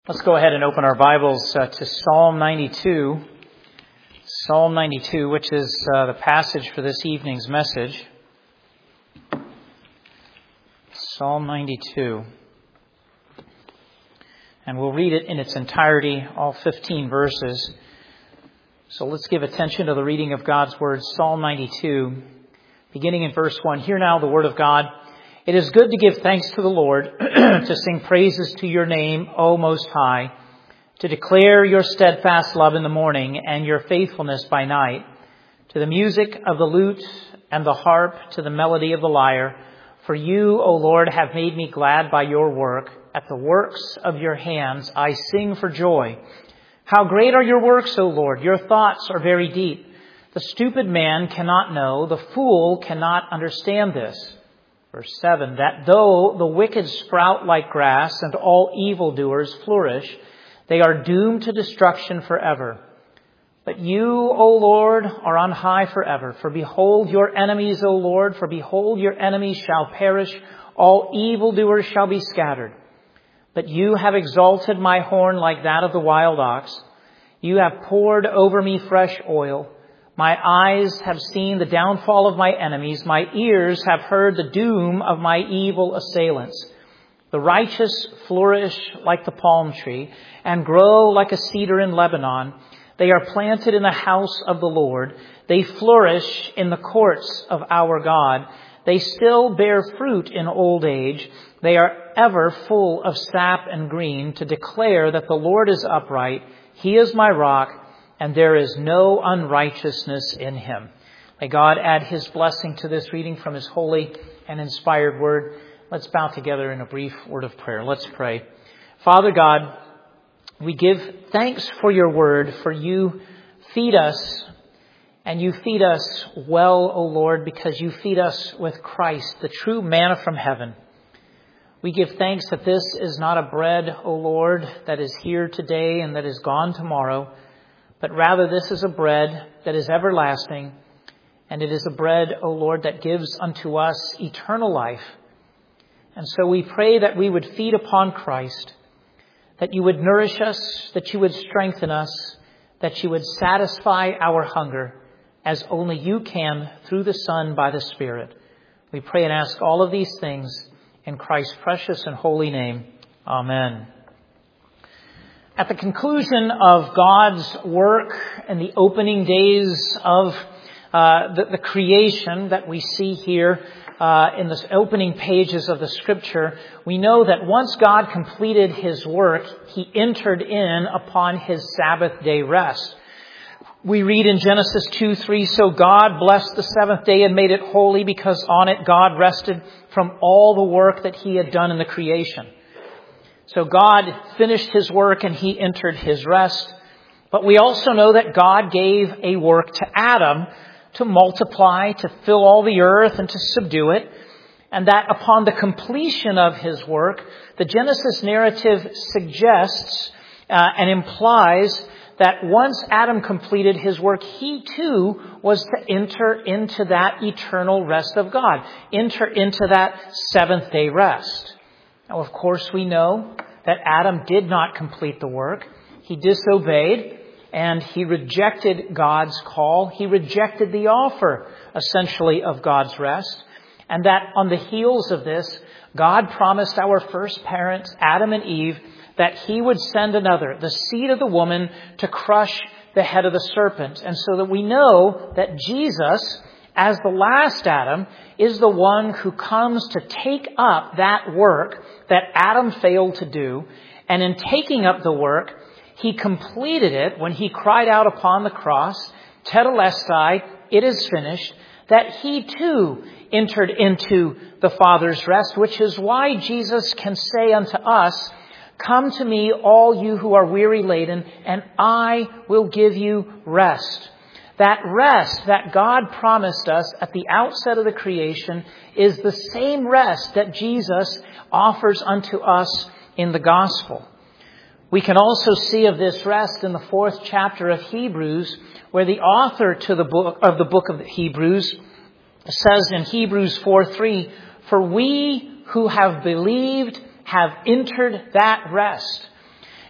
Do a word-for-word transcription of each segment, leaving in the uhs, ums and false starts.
Let's go ahead and open our Bibles uh, to Psalm ninety-two. Psalm ninety-two, which is uh, the passage for this evening's message. Psalm ninety-two. And we'll read it in its entirety, all fifteen verses. So let's give attention to the reading of God's Word. Psalm ninety-two, beginning in verse one. Hear now the Word of God. It is good to give thanks to the Lord, to sing praises to your name, O Most High, to declare your steadfast love in the morning and your faithfulness by night, to the music of the lute and the harp, to the melody of the lyre. For you, O Lord, have made me glad by your work. At the works of your hands I sing for joy. How great are your works, O Lord! Your thoughts are very deep. The stupid man cannot know, the fool cannot understand this. Verse seven, that though the wicked sprout like grass and all evildoers flourish, they are doomed to destruction forever. But you, O Lord, are on high forever. For behold your enemies, O Lord, for behold your enemies shall perish. All evildoers shall be scattered. But you have exalted my horn like that of the wild ox. You have poured over me fresh oil. My eyes have seen the downfall of my enemies. My ears have heard the doom of my evil assailants. The righteous flourish like the palm tree and grow like a cedar in Lebanon. They are planted in the house of the Lord. They flourish in the courts of our God. They still bear fruit in old age. They are ever full of sap and green, to declare that the Lord is upright. He is my rock, and there is no unrighteousness in him. May God add his blessing to this reading from his holy and inspired word. Let's bow together in a brief word of prayer. Let's pray. Father God, we give thanks for your word, for you feed us, and you feed us well, O Lord, because you feed us with Christ, the true manna from heaven. We give thanks that this is not a bread, O Lord, that is here today and that is gone tomorrow, but rather this is a bread that is everlasting, and it is a bread, O Lord, that gives unto us eternal life. And so we pray that we would feed upon Christ, that you would nourish us, that you would strengthen us, that you would satisfy our hunger, as only you can through the Son by the Spirit. We pray and ask all of these things in Christ's precious and holy name. Amen. At the conclusion of God's work in the opening days of uh, the, the creation that we see here uh, in the opening pages of the Scripture, we know that once God completed his work, he entered in upon his Sabbath day rest. We read in Genesis two three, so God blessed the seventh day and made it holy, because on it God rested from all the work that he had done in the creation. So God finished his work and he entered his rest. But we also know that God gave a work to Adam to multiply, to fill all the earth and to subdue it. And that upon the completion of his work, the Genesis narrative suggests uh, and implies that once Adam completed his work, he too was to enter into that eternal rest of God, enter into that seventh day rest. Now, of course, we know that Adam did not complete the work. He disobeyed and he rejected God's call. He rejected the offer, essentially, of God's rest. And that on the heels of this, God promised our first parents, Adam and Eve, that he would send another, the seed of the woman, to crush the head of the serpent. And so that we know that Jesus, as the last Adam, is the one who comes to take up that work that Adam failed to do. And in taking up the work, he completed it when he cried out upon the cross, Tetelestai, it is finished, that he too entered into the Father's rest, which is why Jesus can say unto us, come to me, all you who are weary laden, and I will give you rest. That rest that God promised us at the outset of the creation is the same rest that Jesus offers unto us in the gospel. We can also see of this rest in the fourth chapter of Hebrews, where the author to the book of the book of Hebrews says in Hebrews four three, for we who have believed have entered that rest.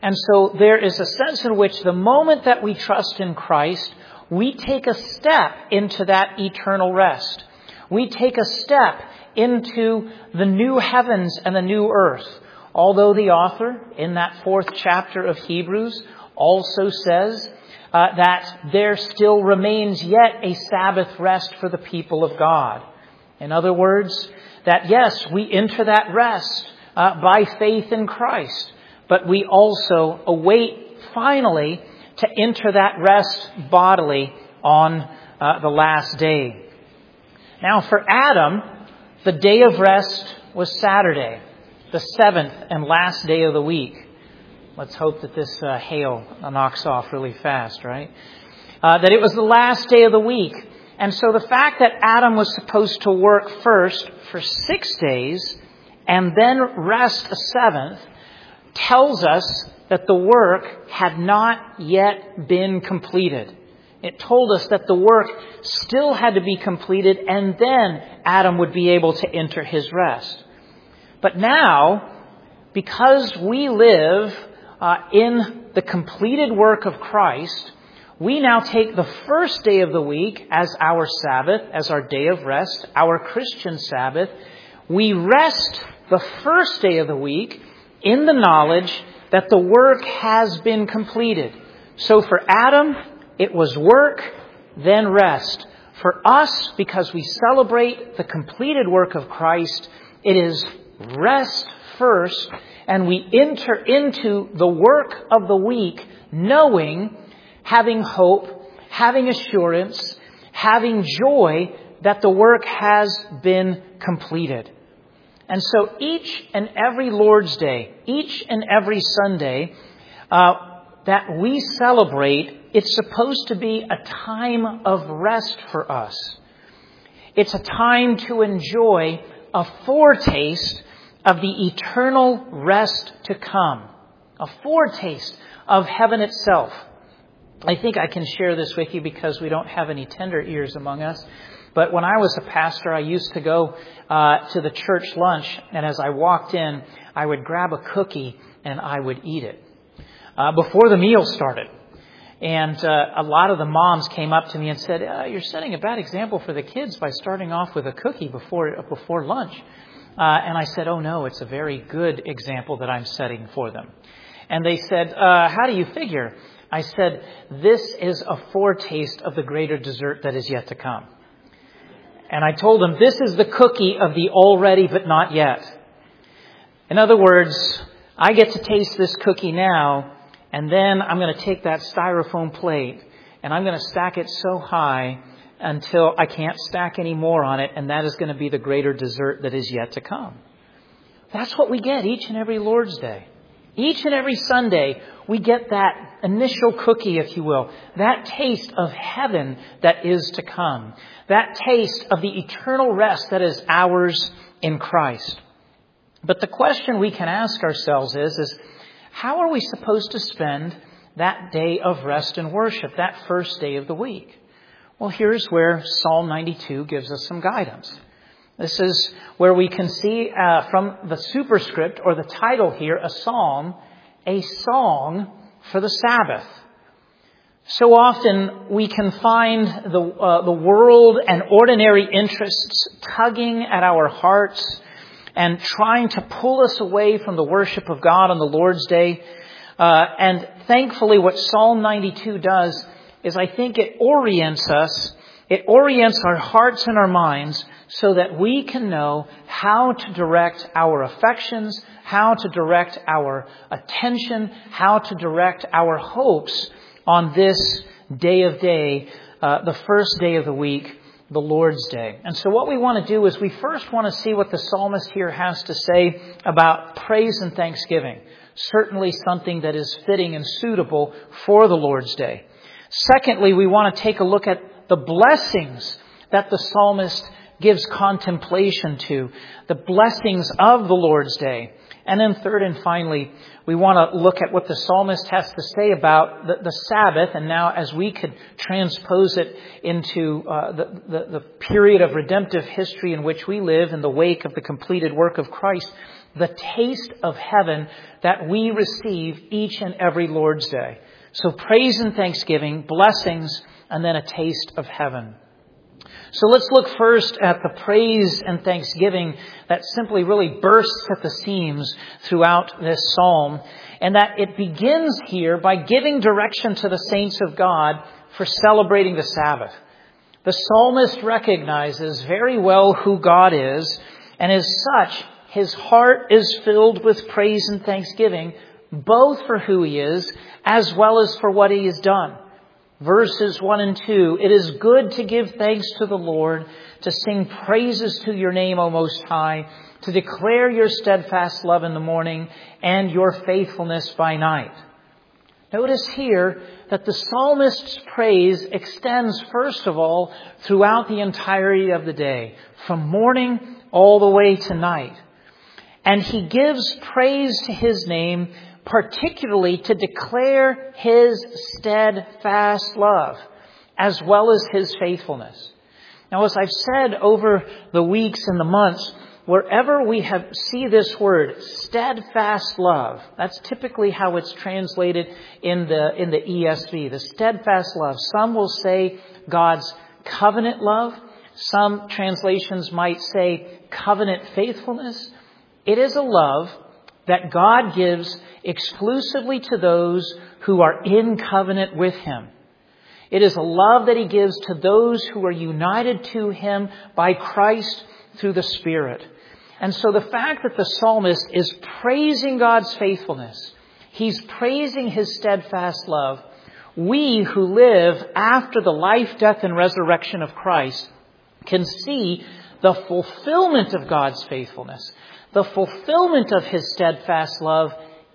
And so there is a sense in which the moment that we trust in Christ, we take a step into that eternal rest. We take a step into the new heavens and the new earth. Although the author in that fourth chapter of Hebrews also says uh, that there still remains yet a Sabbath rest for the people of God. In other words, that yes, we enter that rest uh, by faith in Christ, but we also await finally to enter that rest bodily on uh, the last day. Now for Adam, the day of rest was Saturday, the seventh and last day of the week. Let's hope that this uh, hail knocks off really fast, right? Uh, that it was the last day of the week. And so the fact that Adam was supposed to work first for six days and then rest a seventh tells us that the work had not yet been completed. It told us that the work still had to be completed, and then Adam would be able to enter his rest. But now, because we live uh, in the completed work of Christ, we now take the first day of the week as our Sabbath, as our day of rest, our Christian Sabbath. We rest the first day of the week in the knowledge that the work has been completed. So for Adam, it was work, then rest. For us, because we celebrate the completed work of Christ, it is rest first, and we enter into the work of the week knowing, having hope, having assurance, having joy that the work has been completed. And so each and every Lord's Day, each and every Sunday uh, that we celebrate, it's supposed to be a time of rest for us. It's a time to enjoy a foretaste of the eternal rest to come. A foretaste of heaven itself. I think I can share this with you because we don't have any tender ears among us. But when I was a pastor, I used to go uh, to the church lunch, and as I walked in, I would grab a cookie and I would eat it uh, before the meal started. And uh, a lot of the moms came up to me and said, uh, "You're setting a bad example for the kids by starting off with a cookie before before lunch." Uh, and I said, "Oh no, it's a very good example that I'm setting for them." And they said, uh, "How do you figure?" I said, "This is a foretaste of the greater dessert that is yet to come." And I told them, this is the cookie of the already but not yet. In other words, I get to taste this cookie now, and then I'm going to take that styrofoam plate, and I'm going to stack it so high until I can't stack any more on it, and that is going to be the greater dessert that is yet to come. That's what we get each and every Lord's Day. Each and every Sunday, we get that initial cookie, if you will, that taste of heaven that is to come, that taste of the eternal rest that is ours in Christ. But the question we can ask ourselves is, is how are we supposed to spend that day of rest and worship, that first day of the week? Well, here's where Psalm ninety-two gives us some guidance. This is where we can see uh, from the superscript or the title here, a psalm, a song for the Sabbath. So often we can find the uh, the world and ordinary interests tugging at our hearts and trying to pull us away from the worship of God on the Lord's Day. Uh, and thankfully what Psalm ninety-two does is I think it orients us, it orients our hearts and our minds so that we can know how to direct our affections, how to direct our attention, how to direct our hopes on this day of day, uh, the first day of the week, the Lord's Day. And so what we want to do is we first want to see what the psalmist here has to say about praise and thanksgiving. Certainly something that is fitting and suitable for the Lord's Day. Secondly, we want to take a look at the blessings that the psalmist gives contemplation to, the blessings of the Lord's Day. And then third and finally, we want to look at what the psalmist has to say about the, the Sabbath, and now as we could transpose it into uh, the, the, the period of redemptive history in which we live in the wake of the completed work of Christ, the taste of heaven that we receive each and every Lord's Day. So praise and thanksgiving, blessings, and then a taste of heaven. So let's look first at the praise and thanksgiving that simply really bursts at the seams throughout this psalm, and that it begins here by giving direction to the saints of God for celebrating the Sabbath. The psalmist recognizes very well who God is, and as such, his heart is filled with praise and thanksgiving, both for who he is as well as for what he has done. Verses one and two, it is good to give thanks to the Lord, to sing praises to your name, O Most High, to declare your steadfast love in the morning and your faithfulness by night. Notice here that the psalmist's praise extends, first of all, throughout the entirety of the day, from morning all the way to night. And he gives praise to his name, particularly to declare his steadfast love, as well as his faithfulness. Now, as I've said over the weeks and the months, wherever we have see this word, steadfast love, that's typically how it's translated in the in the E S V, the steadfast love. Some will say God's covenant love. Some translations might say covenant faithfulness. It is a love that God gives exclusively to those who are in covenant with Him. It is a love that He gives to those who are united to Him by Christ through the Spirit. And so the fact that the psalmist is praising God's faithfulness, he's praising His steadfast love, we who live after the life, death, and resurrection of Christ can see the fulfillment of God's faithfulness, the fulfillment of His steadfast love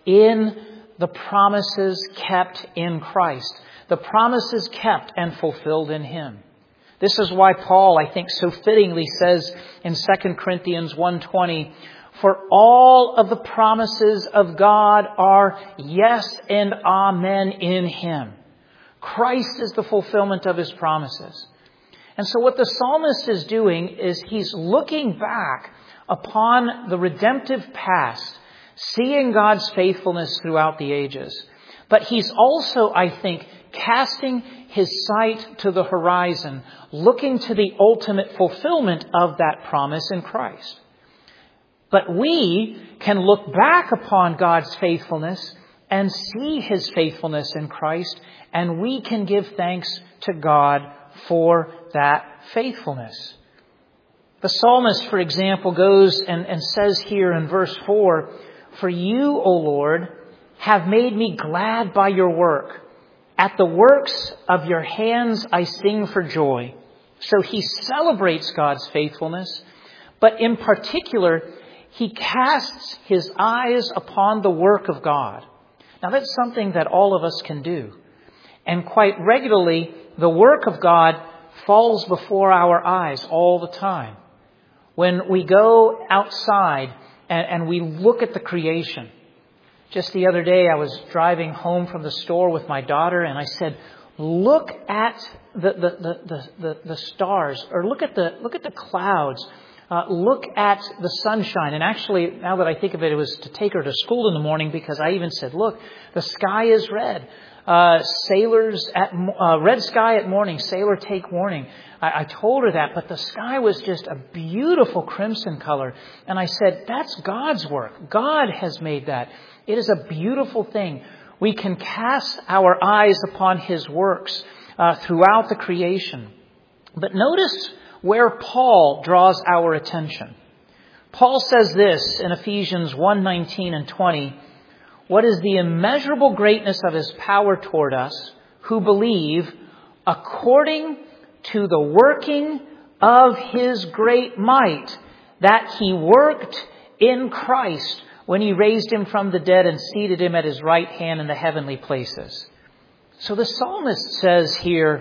in the promises kept in Christ, the promises kept and fulfilled in Him. This is why Paul, I think, so fittingly says in Second Corinthians one twenty, "For all of the promises of God are yes and amen in Him." Christ is the fulfillment of His promises. And so what the psalmist is doing is he's looking back upon the redemptive past, seeing God's faithfulness throughout the ages. But he's also, I think, casting his sight to the horizon, looking to the ultimate fulfillment of that promise in Christ. But we can look back upon God's faithfulness and see His faithfulness in Christ, and we can give thanks to God for that faithfulness. The psalmist, for example, goes and, and says here in verse four, "For you, O Lord, have made me glad by your work. At the works of your hands I sing for joy." So he celebrates God's faithfulness, but in particular, he casts his eyes upon the work of God. Now that's something that all of us can do. And quite regularly, the work of God falls before our eyes all the time. When we go outside and, and we look at the creation. Just the other day, I was driving home from the store with my daughter, and I said, "Look at the the the the, the, the stars, or look at the look at the clouds. Uh, look at the sunshine." And actually, now that I think of it, it was to take her to school in the morning, because I even said, "Look, the sky is red. Uh, sailors at uh, red sky at morning. Sailor take warning." I, I told her that, but the sky was just a beautiful crimson color, and I said, "That's God's work. God has made that. It is a beautiful thing." We can cast our eyes upon His works uh, throughout the creation. But notice where Paul draws our attention. Paul says this in Ephesians one nineteen and twenty, "What is the immeasurable greatness of His power toward us who believe, according to the working of His great might, that He worked in Christ when He raised Him from the dead and seated Him at His right hand in the heavenly places." So the psalmist says here,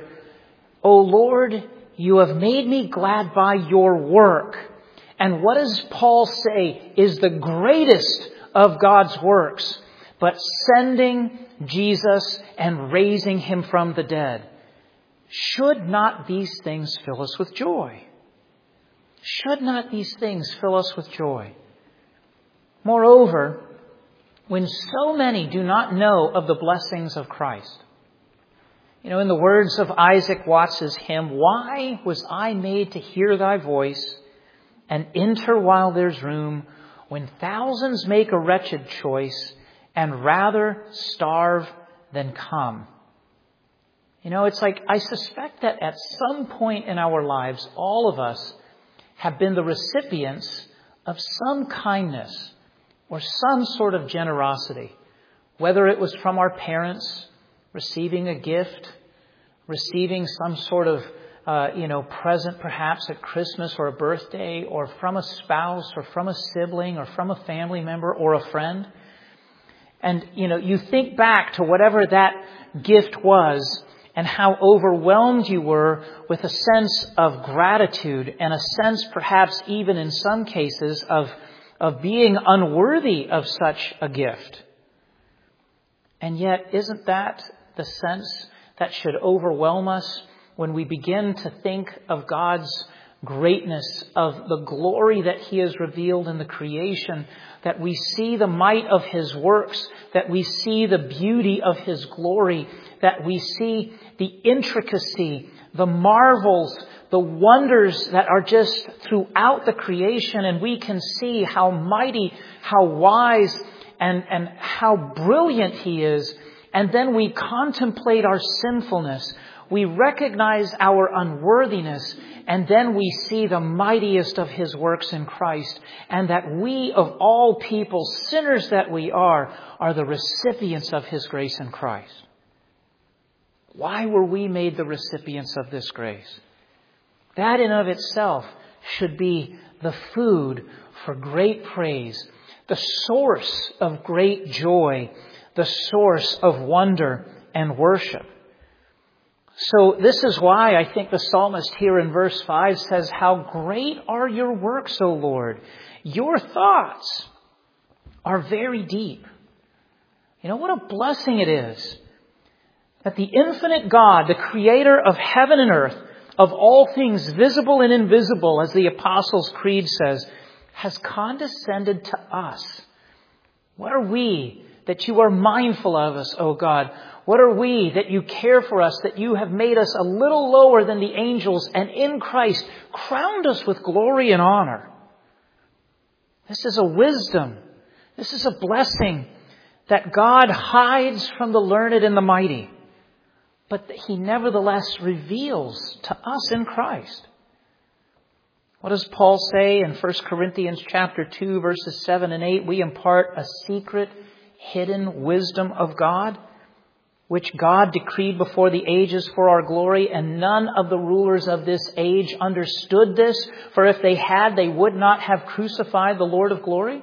"O Lord, you have made me glad by your work." And what does Paul say is the greatest of God's works, but sending Jesus and raising Him from the dead? Should not these things fill us with joy? Should not these things fill us with joy? Moreover, when so many do not know of the blessings of Christ. You know, in the words of Isaac Watts's hymn, "Why was I made to hear thy voice and enter while there's room, when thousands make a wretched choice and rather starve than come?" You know, it's like, I suspect that at some point in our lives, all of us have been the recipients of some kindness or some sort of generosity, whether it was from our parents, receiving a gift, receiving some sort of, uh, you know, present perhaps at Christmas or a birthday, or from a spouse or from a sibling or from a family member or a friend. And, you know, you think back to whatever that gift was and how overwhelmed you were with a sense of gratitude and a sense perhaps even in some cases of of being unworthy of such a gift. And yet, isn't that the sense that should overwhelm us when we begin to think of God's greatness, of the glory that He has revealed in the creation, that we see the might of His works, that we see the beauty of His glory, that we see the intricacy, the marvels, the wonders that are just throughout the creation, and we can see how mighty, how wise, and, and how brilliant He is. And then we contemplate our sinfulness. We recognize our unworthiness, and then we see the mightiest of His works in Christ, and that we, of all people, sinners that we are, are the recipients of His grace in Christ. Why were we made the recipients of this grace? That in of itself should be the food for great praise, the source of great joy, the source of wonder and worship. So this is why I think the psalmist here in verse five says, "How great are your works, O Lord! Your thoughts are very deep." You know, what a blessing it is that the infinite God, the creator of heaven and earth, of all things visible and invisible, as the Apostles' Creed says, has condescended to us. What are we that you are mindful of us, O God? What are we that you care for us, that you have made us a little lower than the angels, and in Christ crowned us with glory and honor? This is a wisdom. This is a blessing that God hides from the learned and the mighty, but that He nevertheless reveals to us in Christ. What does Paul say in First Corinthians chapter two, verses seven and eight? "We impart a secret, hidden wisdom of God, which God decreed before the ages for our glory, and none of the rulers of this age understood this, for if they had, they would not have crucified the Lord of glory."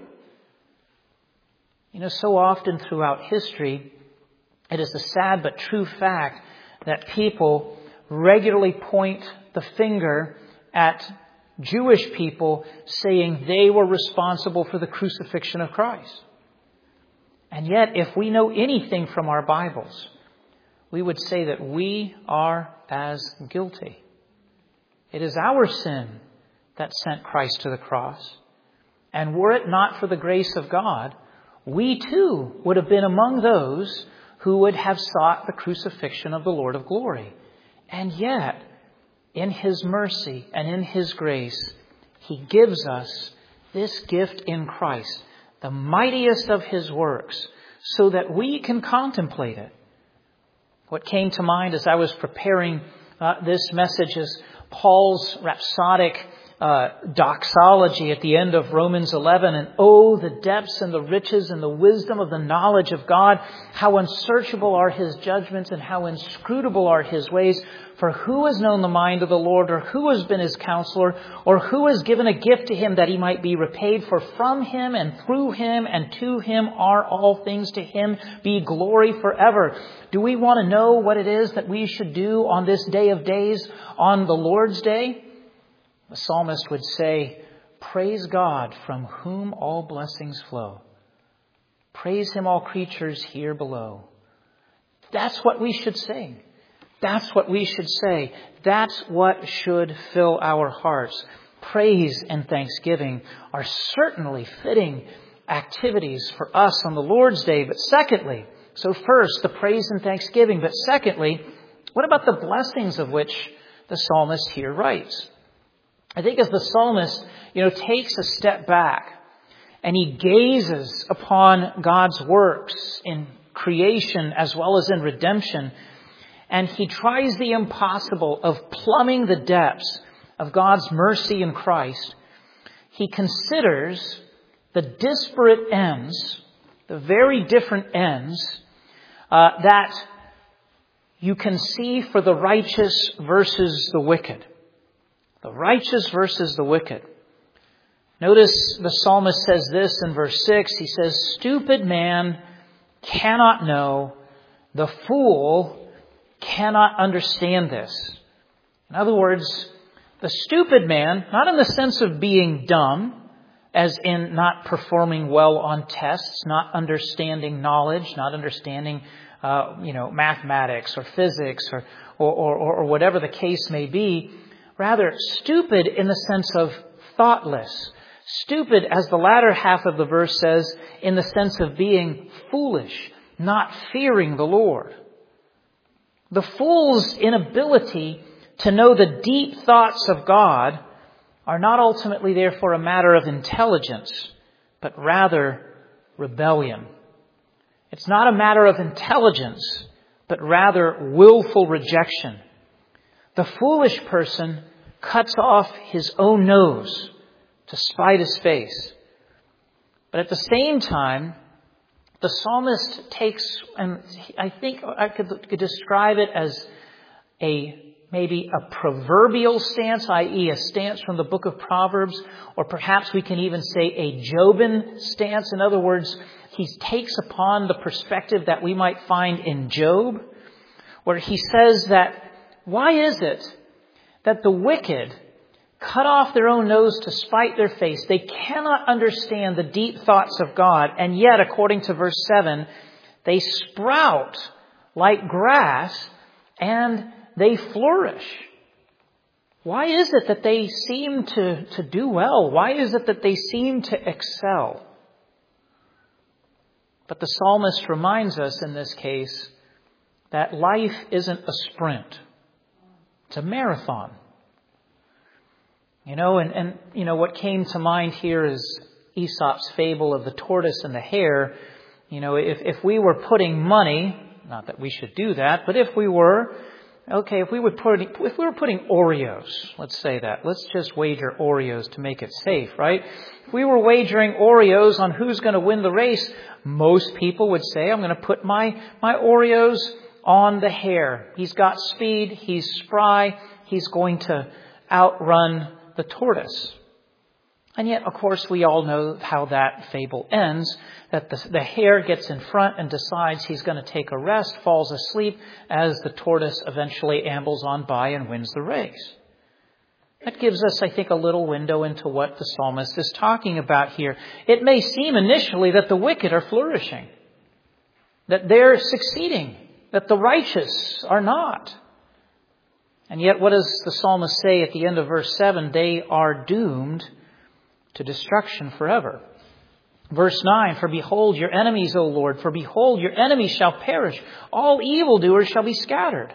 You know, so often throughout history, it is a sad but true fact that people regularly point the finger at Jewish people, saying they were responsible for the crucifixion of Christ. And yet, if we know anything from our Bibles, we would say that we are as guilty. It is our sin that sent Christ to the cross. And were it not for the grace of God, we too would have been among those who would have sought the crucifixion of the Lord of glory. And yet, in His mercy and in His grace, He gives us this gift in Christ, the mightiest of His works, so that we can contemplate it. What came to mind as I was preparing uh, this message is Paul's rhapsodic uh, doxology at the end of Romans eleven. "And oh, the depths and the riches and the wisdom of the knowledge of God! How unsearchable are His judgments and how inscrutable are His ways! For who has known the mind of the Lord, or who has been His counselor, or who has given a gift to Him that He might be repaid? For from Him and through Him and to Him are all things. To Him be glory forever." Do we want to know what it is that we should do on this day of days, on the Lord's Day? The psalmist would say, "Praise God, from whom all blessings flow. Praise Him, all creatures here below." That's what we should sing. That's what we should say. That's what should fill our hearts. Praise and thanksgiving are certainly fitting activities for us on the Lord's Day. But secondly, so first, the praise and thanksgiving. But secondly, what about the blessings of which the psalmist here writes? I think as the psalmist, you know, takes a step back and he gazes upon God's works in creation as well as in redemption, and he tries the impossible of plumbing the depths of God's mercy in Christ, he considers the disparate ends, the very different ends uh, that you can see for the righteous versus the wicked. The righteous versus the wicked. Notice the psalmist says this in verse six. He says, "Stupid man cannot know, the fool cannot understand this." In other words, the stupid man, not in the sense of being dumb, as in not performing well on tests, not understanding knowledge, not understanding, uh, you know, mathematics or physics or, or, or, or whatever the case may be. Rather, stupid in the sense of thoughtless. Stupid, as the latter half of the verse says, in the sense of being foolish, not fearing the Lord. The fool's inability to know the deep thoughts of God are not ultimately, therefore, a matter of intelligence, but rather rebellion. It's not a matter of intelligence, but rather willful rejection. The foolish person cuts off his own nose to spite his face. But at the same time, the psalmist takes, and I think I could, could describe it as a maybe a proverbial stance, that is a stance from the book of Proverbs, or perhaps we can even say a Jobin stance. In other words, he takes upon the perspective that we might find in Job, where he says that, why is it that the wicked cut off their own nose to spite their face? They cannot understand the deep thoughts of God, and yet, according to verse seven, they sprout like grass and they flourish. Why is it that they seem to, to do well? Why is it that they seem to excel? But the psalmist reminds us in this case that life isn't a sprint. It's a marathon. You know, and, and you know, what came to mind here is Aesop's fable of the tortoise and the hare. You know, if, if we were putting money, not that we should do that, but if we were, okay, if we would put, if we were putting Oreos, let's say that, let's just wager Oreos to make it safe, right? If we were wagering Oreos on who's going to win the race, most people would say, I'm going to put my, my Oreos on the hare. He's got speed, he's spry, he's going to outrun the tortoise. And yet, of course, we all know how that fable ends, that the, the hare gets in front and decides he's going to take a rest, falls asleep, as the tortoise eventually ambles on by and wins the race. That gives us, I think, a little window into what the psalmist is talking about here. It may seem initially that the wicked are flourishing, that they're succeeding, that the righteous are not. And yet, what does the psalmist say at the end of verse seven? They are doomed to destruction forever. Verse nine, for behold your enemies, O Lord, for behold your enemies shall perish. All evildoers shall be scattered.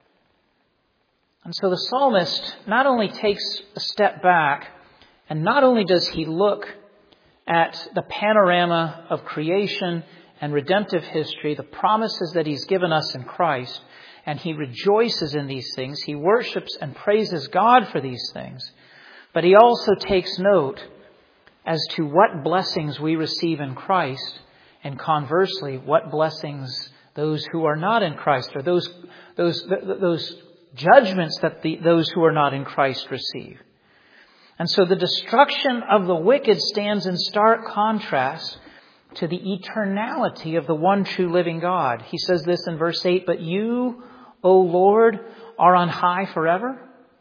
And so the psalmist not only takes a step back, and not only does he look at the panorama of creation and redemptive history, the promises that he's given us in Christ, and he rejoices in these things, he worships and praises God for these things, but he also takes note as to what blessings we receive in Christ, and conversely, what blessings those who are not in Christ, or those those those judgments that the, those who are not in Christ receive. And so the destruction of the wicked stands in stark contrast to the eternality of the one true living God. He says this in verse eight, but you, O Lord, are on high forever.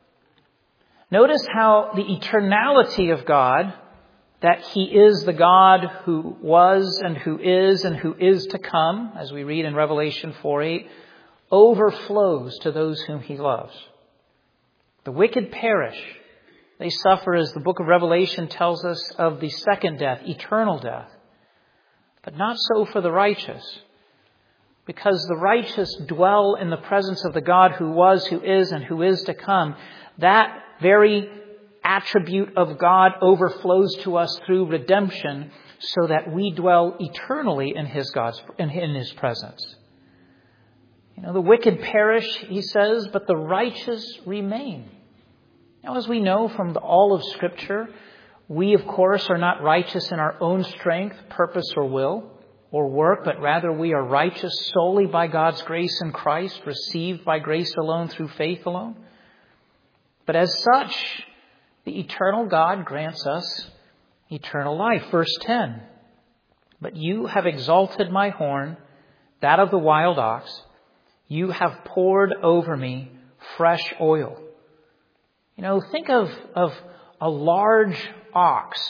Notice how the eternality of God, that he is the God who was and who is and who is to come, as we read in Revelation four eight, overflows to those whom he loves. The wicked perish. They suffer, as the book of Revelation tells us, of the second death, eternal death. but not so for the righteous. Because the righteous dwell in the presence of the God who was, who is, and who is to come. That very attribute of God overflows to us through redemption so that we dwell eternally in His God's in His presence. You know, the wicked perish, he says, but the righteous remain. Now, as we know from the, all of Scripture, we, of course, are not righteous in our own strength, purpose, or will, or work, but rather we are righteous solely by God's grace in Christ, received by grace alone through faith alone. But as such, the eternal God grants us eternal life. Verse ten, but you have exalted my horn, that of the wild ox. You have poured over me fresh oil. You know, think of, of a large ox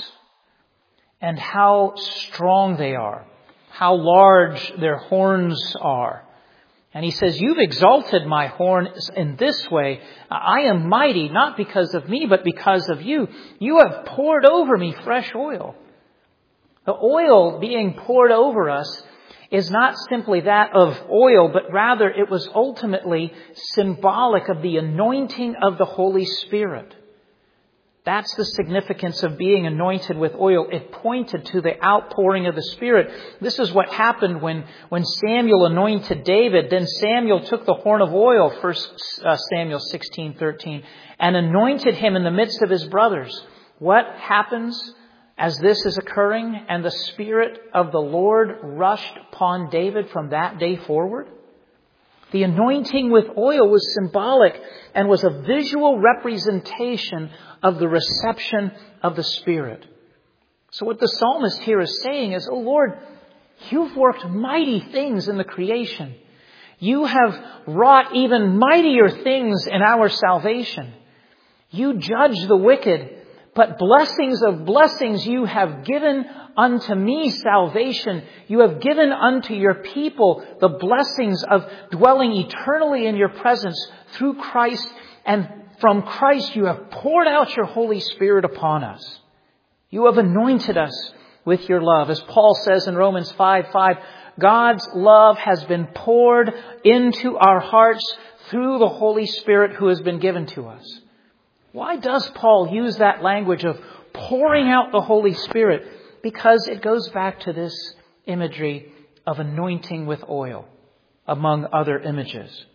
and how strong they are, how large their horns are. And he says, you've exalted my horn in this way. I am mighty, not because of me, but because of you. You have poured over me fresh oil. The oil being poured over us is not simply that of oil, but rather it was ultimately symbolic of the anointing of the Holy Spirit. That's the significance of being anointed with oil. It pointed to the outpouring of the Spirit. This is what happened when, when Samuel anointed David. Then Samuel took the horn of oil, First Samuel sixteen thirteen, and anointed him in the midst of his brothers. What happens as this is occurring? And the Spirit of the Lord rushed upon David from that day forward. The anointing with oil was symbolic and was a visual representation of the reception of the Spirit. So what the psalmist here is saying is, oh Lord, you've worked mighty things in the creation. You have wrought even mightier things in our salvation. You judge the wicked, but blessings of blessings you have given unto me salvation. You have given unto your people the blessings of dwelling eternally in your presence through Christ. And from Christ you have poured out your Holy Spirit upon us. You have anointed us with your love. As Paul says in Romans five five, God's love has been poured into our hearts through the Holy Spirit who has been given to us. Why does Paul use that language of pouring out the Holy Spirit? Because it goes back to this imagery of anointing with oil, among other images.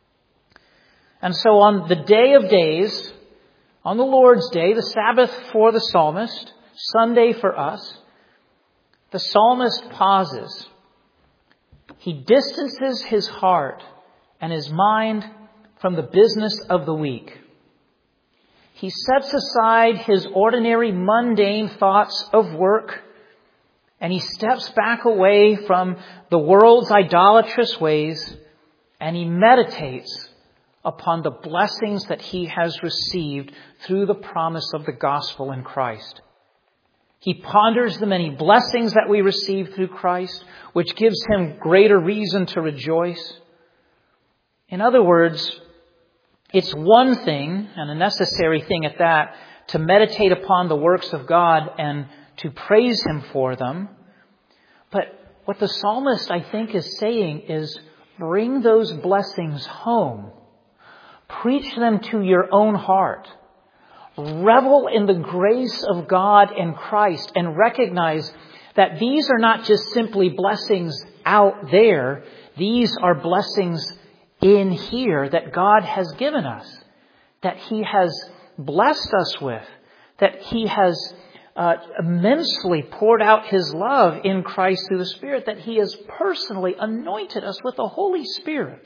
And so on the day of days, on the Lord's Day, the Sabbath for the psalmist, Sunday for us, the psalmist pauses. He distances his heart and his mind from the business of the week. He sets aside his ordinary mundane thoughts of work, and he steps back away from the world's idolatrous ways, and he meditates upon the blessings that he has received through the promise of the gospel in Christ. He ponders the many blessings that we receive through Christ, which gives him greater reason to rejoice. In other words, it's one thing, and a necessary thing at that, to meditate upon the works of God and to praise Him for them. But what the psalmist, I think, is saying is, bring those blessings home. Preach them to your own heart. Revel in the grace of God in Christ and recognize that these are not just simply blessings out there. These are blessings in here that God has given us, that He has blessed us with, that He has uh, immensely poured out His love in Christ through the Spirit, that He has personally anointed us with the Holy Spirit.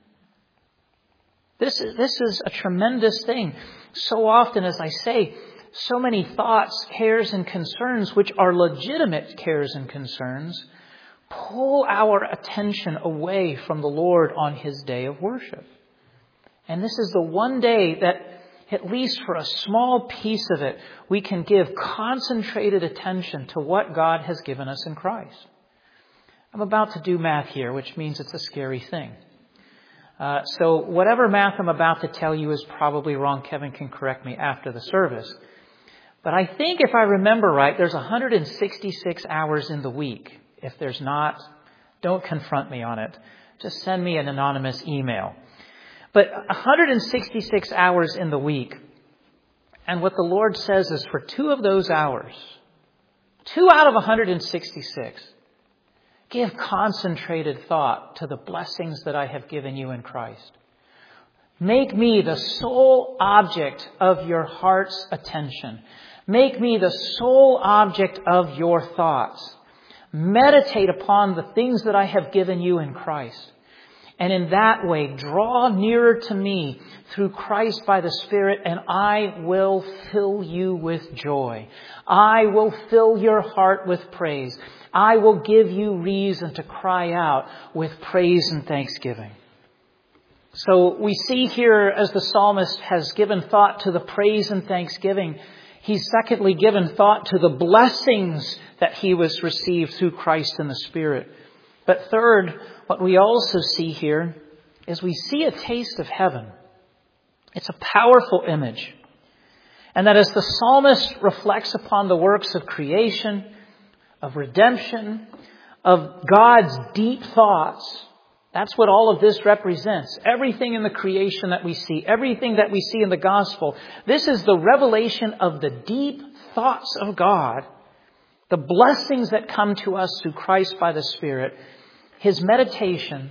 This is, this is a tremendous thing. So often, as I say, so many thoughts, cares, and concerns, which are legitimate cares and concerns, pull our attention away from the Lord on His day of worship. And this is the one day that, at least for a small piece of it, we can give concentrated attention to what God has given us in Christ. I'm about to do math here, which means it's a scary thing. Uh, so whatever math I'm about to tell you is probably wrong. Kevin can correct me after the service. But I think if I remember right, there's one hundred sixty-six hours in the week. If there's not, don't confront me on it. Just send me an anonymous email. But one hundred sixty-six hours in the week. And what the Lord says is for two of those hours, two out of one hundred sixty-six, give concentrated thought to the blessings that I have given you in Christ. Make me the sole object of your heart's attention. Make me the sole object of your thoughts. Meditate upon the things that I have given you in Christ. And in that way, draw nearer to me through Christ by the Spirit, and I will fill you with joy. I will fill your heart with praise. I will give you reason to cry out with praise and thanksgiving. So we see here, as the psalmist has given thought to the praise and thanksgiving, he's secondly given thought to the blessings that he was received through Christ in the Spirit. But third, what we also see here is we see a taste of heaven. It's a powerful image. And that as the psalmist reflects upon the works of creation, of redemption, of God's deep thoughts, that's what all of this represents. Everything in the creation that we see, everything that we see in the gospel, this is the revelation of the deep thoughts of God, the blessings that come to us through Christ by the Spirit. His meditation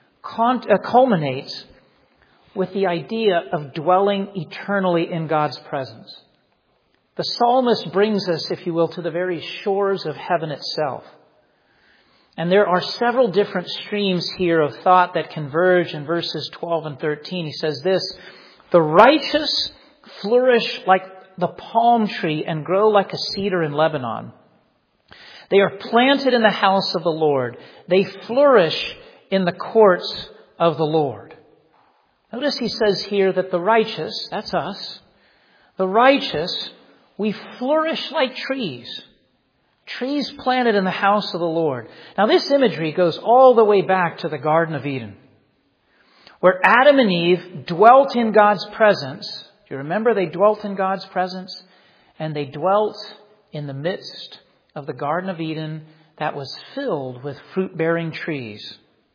culminates with the idea of dwelling eternally in God's presence. The psalmist brings us, if you will, to the very shores of heaven itself. And there are several different streams here of thought that converge in verses twelve and thirteen. He says this: the righteous flourish like the palm tree and grow like a cedar in Lebanon. They are planted in the house of the Lord. They flourish in the courts of the Lord. Notice he says here that the righteous, that's us, the righteous, we flourish like trees. Trees planted in the house of the Lord. Now this imagery goes all the way back to the Garden of Eden, where Adam and Eve dwelt in God's presence. Do you remember they dwelt in God's presence? And they dwelt in the midst of the Garden of Eden that was filled with fruit-bearing trees.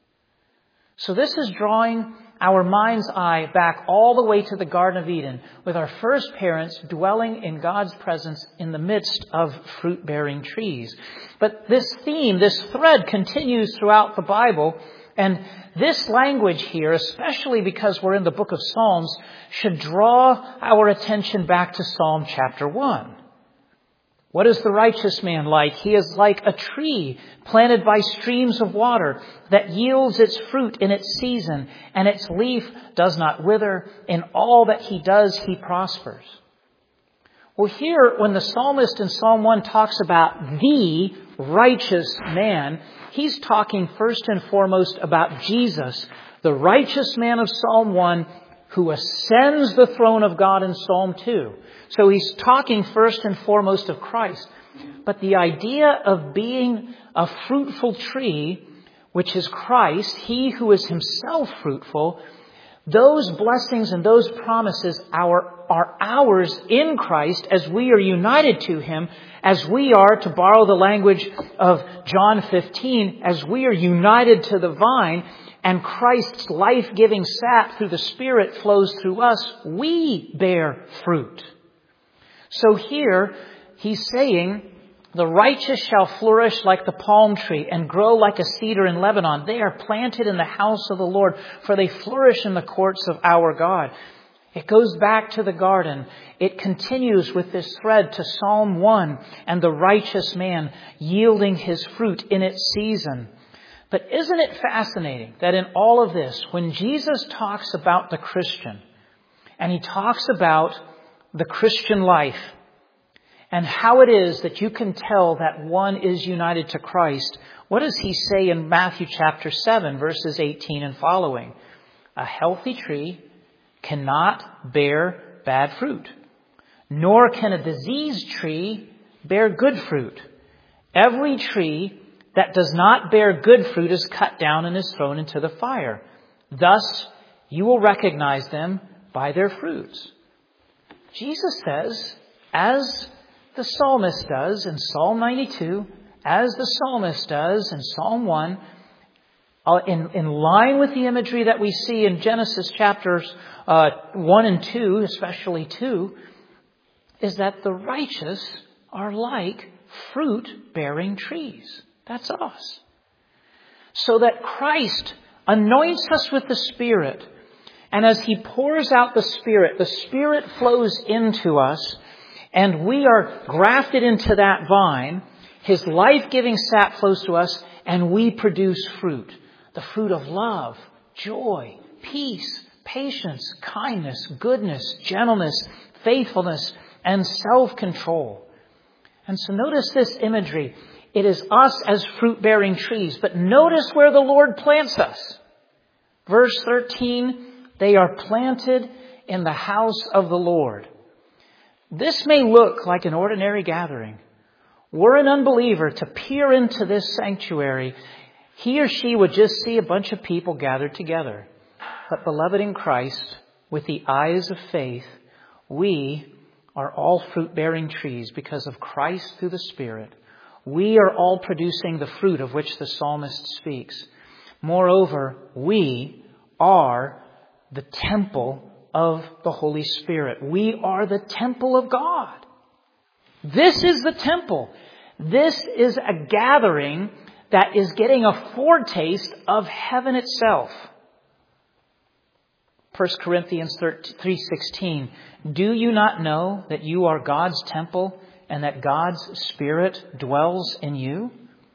So this is drawing our mind's eye back all the way to the Garden of Eden, with our first parents dwelling in God's presence in the midst of fruit-bearing trees. But this theme, this thread continues throughout the Bible, and this language here, especially because we're in the book of Psalms, should draw our attention back to Psalm chapter one. What is the righteous man like? He is like a tree planted by streams of water that yields its fruit in its season, and its leaf does not wither. In all that he does, he prospers. Well, here, when the psalmist in Psalm one talks about the righteous man, he's talking first and foremost about Jesus, the righteous man of Psalm one, who ascends the throne of God in Psalm two. So he's talking first and foremost of Christ. But the idea of being a fruitful tree, which is Christ, he who is himself fruitful, those blessings and those promises are, are ours in Christ as we are united to him, as we are, to borrow the language of John fifteen, as we are united to the vine, and Christ's life-giving sap through the Spirit flows through us, we bear fruit. So here, he's saying, the righteous shall flourish like the palm tree and grow like a cedar in Lebanon. They are planted in the house of the Lord, for they flourish in the courts of our God. It goes back to the garden. It continues with this thread to Psalm one and the righteous man yielding his fruit in its season. But isn't it fascinating that in all of this, when Jesus talks about the Christian, and he talks about the Christian life, and how it is that you can tell that one is united to Christ, what does he say in Matthew chapter seven, verses eighteen and following? A healthy tree cannot bear bad fruit, nor can a diseased tree bear good fruit. Every tree that does not bear good fruit is cut down and is thrown into the fire. Thus, you will recognize them by their fruits. Jesus says, as the psalmist does in Psalm ninety-two, as the psalmist does in Psalm one, uh, in, in line with the imagery that we see in Genesis chapters uh, one and two, especially two, is that the righteous are like fruit-bearing trees. That's us. So that Christ anoints us with the Spirit. And as He pours out the Spirit, the Spirit flows into us, and we are grafted into that vine. His life-giving sap flows to us, and we produce fruit. The fruit of love, joy, peace, patience, kindness, goodness, gentleness, faithfulness, and self-control. And so notice this imagery. It is us as fruit-bearing trees. But notice where the Lord plants us. Verse thirteen, they are planted in the house of the Lord. This may look like an ordinary gathering. Were an unbeliever to peer into this sanctuary, he or she would just see a bunch of people gathered together. But beloved in Christ, with the eyes of faith, we are all fruit-bearing trees because of Christ through the Spirit. We are all producing the fruit of which the psalmist speaks. Moreover, we are the temple of the Holy Spirit. We are the temple of God. This is the temple. This is a gathering that is getting a foretaste of heaven itself. First Corinthians three sixteen, do you not know that you are God's temple and that God's Spirit dwells in you?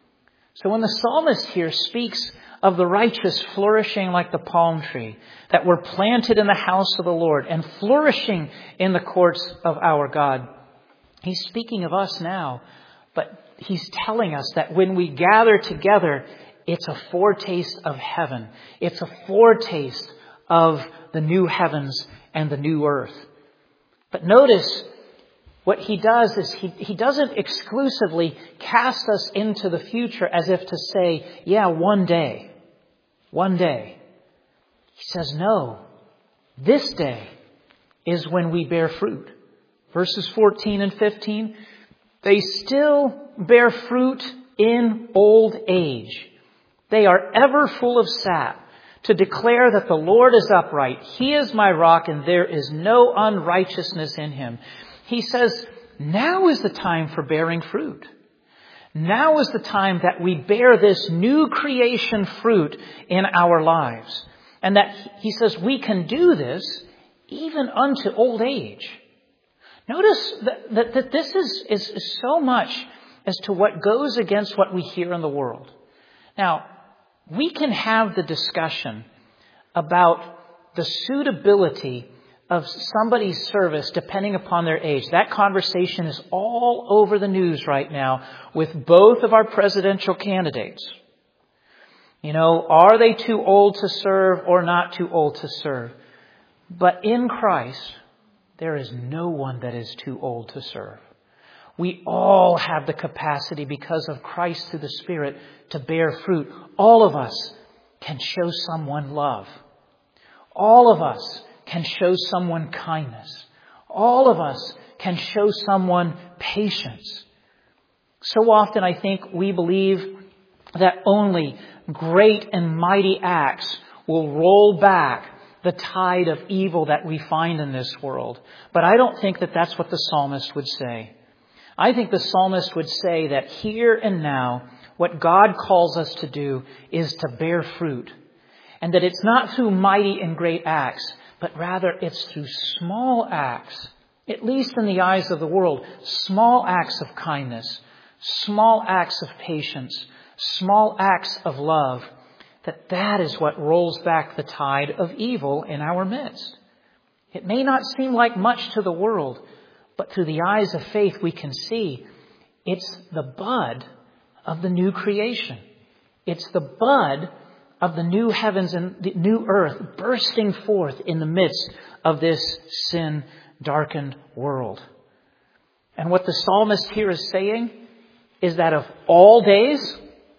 So when the psalmist here speaks of the righteous flourishing like the palm tree, that we're planted in the house of the Lord and flourishing in the courts of our God, he's speaking of us now, but he's telling us that when we gather together, it's a foretaste of heaven. It's a foretaste of the new heavens and the new earth. But notice what he does is he, he doesn't exclusively cast us into the future as if to say, yeah, one day, one day. He says, no, this day is when we bear fruit. Verses fourteen and fifteen, they still bear fruit in old age. They are ever full of sap, to declare that the Lord is upright. He is my rock, and there is no unrighteousness in Him. He says, now is the time for bearing fruit. Now is the time that we bear this new creation fruit in our lives. And that he says we can do this even unto old age. Notice that, that, that this is, is, is so much as to what goes against what we hear in the world. Now, we can have the discussion about the suitability of somebody's service depending upon their age. That conversation is all over the news right now with both of our presidential candidates. You know, are they too old to serve or not too old to serve? But in Christ, there is no one that is too old to serve. We all have the capacity because of Christ through the Spirit to bear fruit. All of us can show someone love. All of us can show someone kindness. All of us can show someone patience. So often I think we believe that only great and mighty acts will roll back the tide of evil that we find in this world. But I don't think that that's what the psalmist would say. I think the psalmist would say that here and now, what God calls us to do is to bear fruit. And that it's not through mighty and great acts, but rather it's through small acts, at least in the eyes of the world, small acts of kindness, small acts of patience, small acts of love, that that is what rolls back the tide of evil in our midst. It may not seem like much to the world, but through the eyes of faith we can see it's the bud of the new creation. It's the bud of the new heavens and the new earth bursting forth in the midst of this sin-darkened world. And what the psalmist here is saying is that of all days,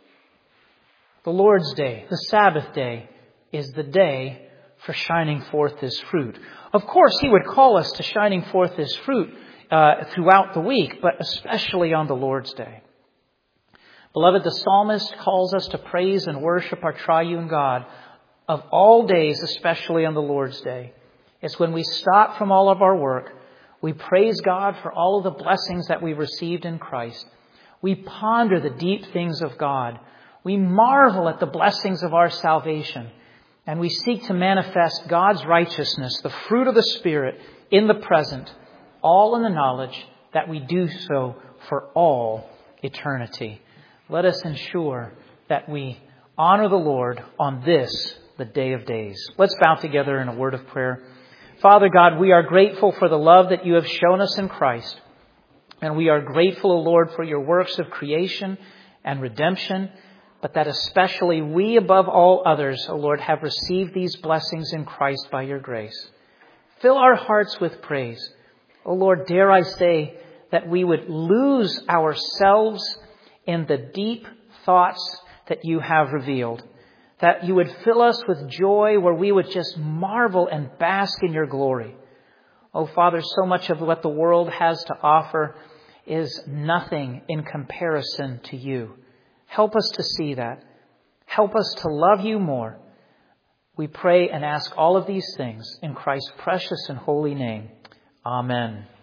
the Lord's day, the Sabbath day, is the day for shining forth this fruit. Of course, he would call us to shining forth this fruit uh, throughout the week, but especially on the Lord's day. Beloved, the psalmist calls us to praise and worship our triune God of all days, especially on the Lord's Day. It's when we stop from all of our work. We praise God for all of the blessings that we received in Christ. We ponder the deep things of God. We marvel at the blessings of our salvation. And we seek to manifest God's righteousness, the fruit of the Spirit, in the present, all in the knowledge that we do so for all eternity. Let us ensure that we honor the Lord on this, the day of days. Let's bow together in a word of prayer. Father God, we are grateful for the love that you have shown us in Christ. And we are grateful, O Lord, for your works of creation and redemption, but that especially we above all others, O Lord, have received these blessings in Christ by your grace. Fill our hearts with praise. O Lord, dare I say that we would lose ourselves in the deep thoughts that you have revealed. That you would fill us with joy where we would just marvel and bask in your glory. Oh, Father, so much of what the world has to offer is nothing in comparison to you. Help us to see that. Help us to love you more. We pray and ask all of these things in Christ's precious and holy name. Amen.